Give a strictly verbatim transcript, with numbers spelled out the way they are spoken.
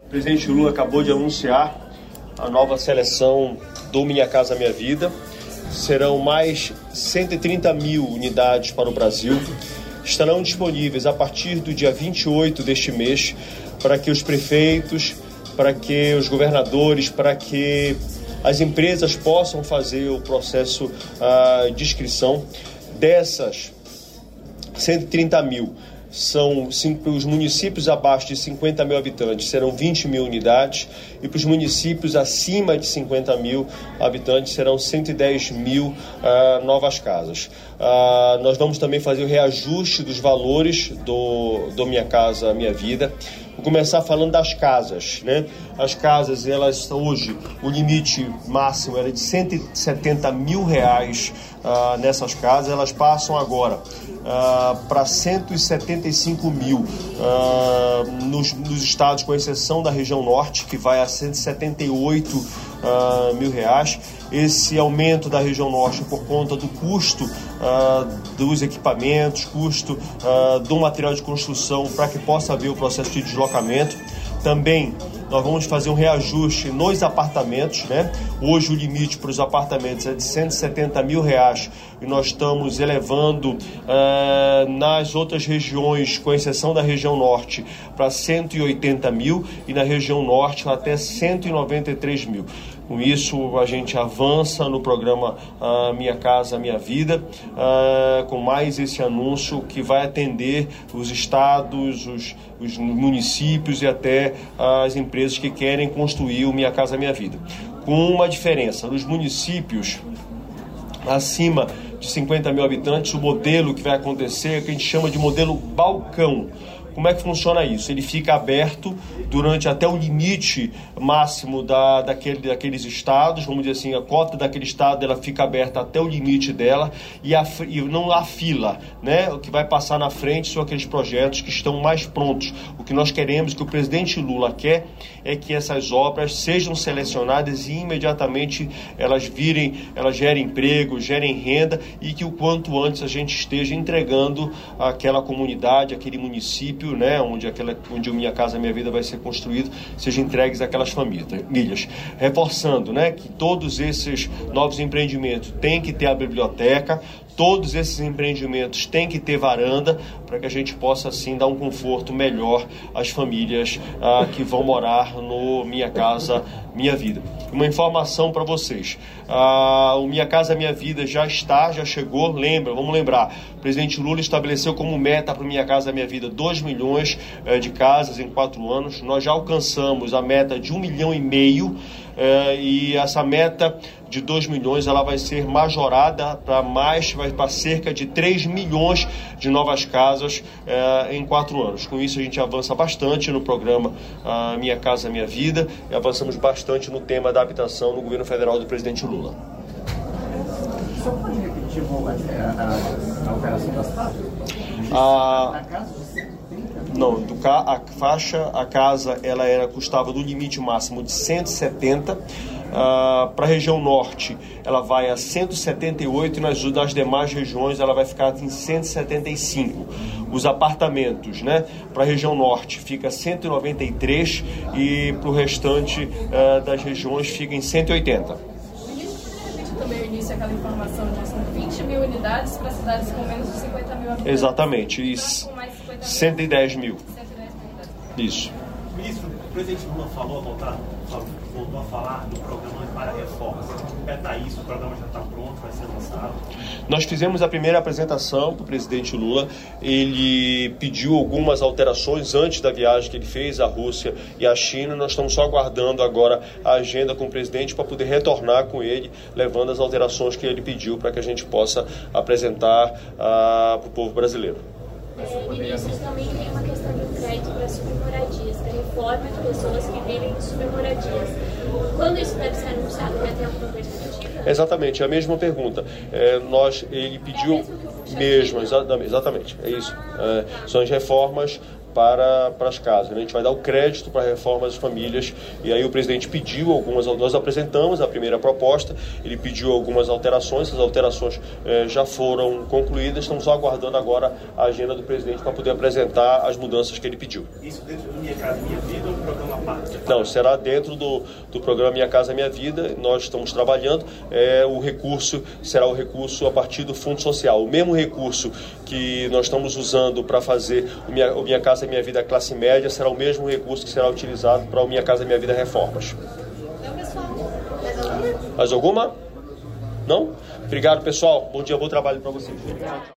O presidente Lula acabou de anunciar a nova seleção do Minha Casa Minha Vida. Serão mais cento e trinta mil unidades para o Brasil. Estarão disponíveis a partir do dia vinte e oito deste mês para que os prefeitos, para que os governadores, para que as empresas possam fazer o processo uh, de inscrição. Dessas cento e trinta mil, são para os municípios abaixo de cinquenta mil habitantes, serão vinte mil unidades, e para os municípios acima de cinquenta mil habitantes serão cento e dez mil uh, novas casas. Uh, nós vamos também fazer o reajuste dos valores do, do Minha Casa Minha Vida. Vou começar falando das casas, né? As casas, elas hoje, o limite máximo era de cento e setenta mil reais uh, nessas casas, elas passam agora uh, para cento e setenta e cinco mil uh, nos, nos estados, com exceção da região norte, que vai a cento e setenta e oito uh, mil reais. Esse aumento da região norte por conta do custo uh, dos equipamentos, custo uh, do material de construção, para que possa haver o processo de deslocamento. Também nós vamos fazer um reajuste nos apartamentos, né? Hoje o limite para os apartamentos é de cento e setenta mil reais e nós estamos elevando uh, nas outras regiões, com exceção da região norte, para cento e oitenta mil e na região norte até cento e noventa e três mil. Com isso, a gente avança no programa uh, Minha Casa Minha Vida, uh, com mais esse anúncio que vai atender os estados, os, os municípios e até uh, as empresas que querem construir o Minha Casa Minha Vida. Com uma diferença, nos municípios acima de cinquenta mil habitantes, o modelo que vai acontecer é o que a gente chama de modelo balcão. Como é que funciona isso? Ele fica aberto durante até o limite máximo da, daquele, daqueles estados, vamos dizer assim, a cota daquele estado ela fica aberta até o limite dela e, a, e não há fila, né? O que vai passar na frente são aqueles projetos que estão mais prontos. O que nós queremos, o que o presidente Lula quer, é que essas obras sejam selecionadas e imediatamente elas virem, elas gerem emprego, gerem renda e que o quanto antes a gente esteja entregando àquela comunidade, aquele município, né, onde, aquela, onde o Minha Casa Minha Vida vai ser construído, sejam entregues àquelas famílias. Reforçando, né, que todos esses novos empreendimentos têm que ter a biblioteca, todos esses empreendimentos têm que ter varanda, para que a gente possa, assim, dar um conforto melhor às famílias ah, que vão morar no Minha Casa Minha Vida. Uma informação para vocês, ah, o Minha Casa Minha Vida já está, já chegou, lembra, vamos lembrar, o presidente Lula estabeleceu como meta para o Minha Casa Minha Vida dois milhões eh, de casas em quatro anos, nós já alcançamos a meta de um milhão e meio, eh, e essa meta de dois milhões ela vai ser majorada para mais, vai para cerca de três milhões de novas casas eh, em quatro anos. Com isso a gente avança bastante no programa ah, Minha Casa Minha Vida e avançamos bastante no tema da habitação no governo federal do presidente Lula. Só pode repetir a, a, a operação das faixas? A... Na casa de cento e trinta? Não, do ca... a faixa, a casa, ela era, custava do limite máximo de cento e setenta. Uh, para a região norte ela vai a cento e setenta e oito e nas, nas demais regiões ela vai ficar em cento e setenta e cinco. Os apartamentos, né, para a região norte fica cento e noventa e três e para o restante uh, das regiões fica em cento e oitenta. Também o início aquela informação de são vinte mil unidades para cidades com menos de cinquenta mil habitantes. Exatamente, isso. cento e dez mil. Isso. Ministro, o presidente Lula falou, voltar, voltou a falar do programa para reformas. Repeta isso, o programa já está pronto, vai ser lançado. Nós fizemos a primeira apresentação para o presidente Lula. Ele pediu algumas alterações antes da viagem que ele fez à Rússia e à China. Nós estamos só aguardando agora a agenda com o presidente para poder retornar com ele, levando as alterações que ele pediu para que a gente possa apresentar uh, para o povo brasileiro. É, ministro, também tem uma questão de crédito para submoradias, para reforma de pessoas que vivem em submoradias. Quando isso deve ser anunciado, vai ter alguma perspectiva? Exatamente, é a mesma pergunta. É, nós, ele pediu é mesmo, mesmo, exa exatamente, é isso. É, são as reformas para, para as casas. A gente vai dar o crédito para a reforma das famílias, e aí o presidente pediu algumas, nós apresentamos a primeira proposta, ele pediu algumas alterações, essas alterações eh, já foram concluídas, estamos só aguardando agora a agenda do presidente para poder apresentar as mudanças que ele pediu. Isso dentro do Minha Casa Minha Vida ou do programa à parte? Não, será dentro do, do programa Minha Casa Minha Vida, nós estamos trabalhando, é, o recurso será o recurso a partir do Fundo Social, o mesmo recurso que nós estamos usando para fazer o Minha, o Minha Casa Minha Vida classe média, será o mesmo recurso que será utilizado para o Minha Casa Minha Vida Reformas. Então, pessoal, mais alguma? Mais alguma? Não? Obrigado, pessoal. Bom dia, bom trabalho para vocês.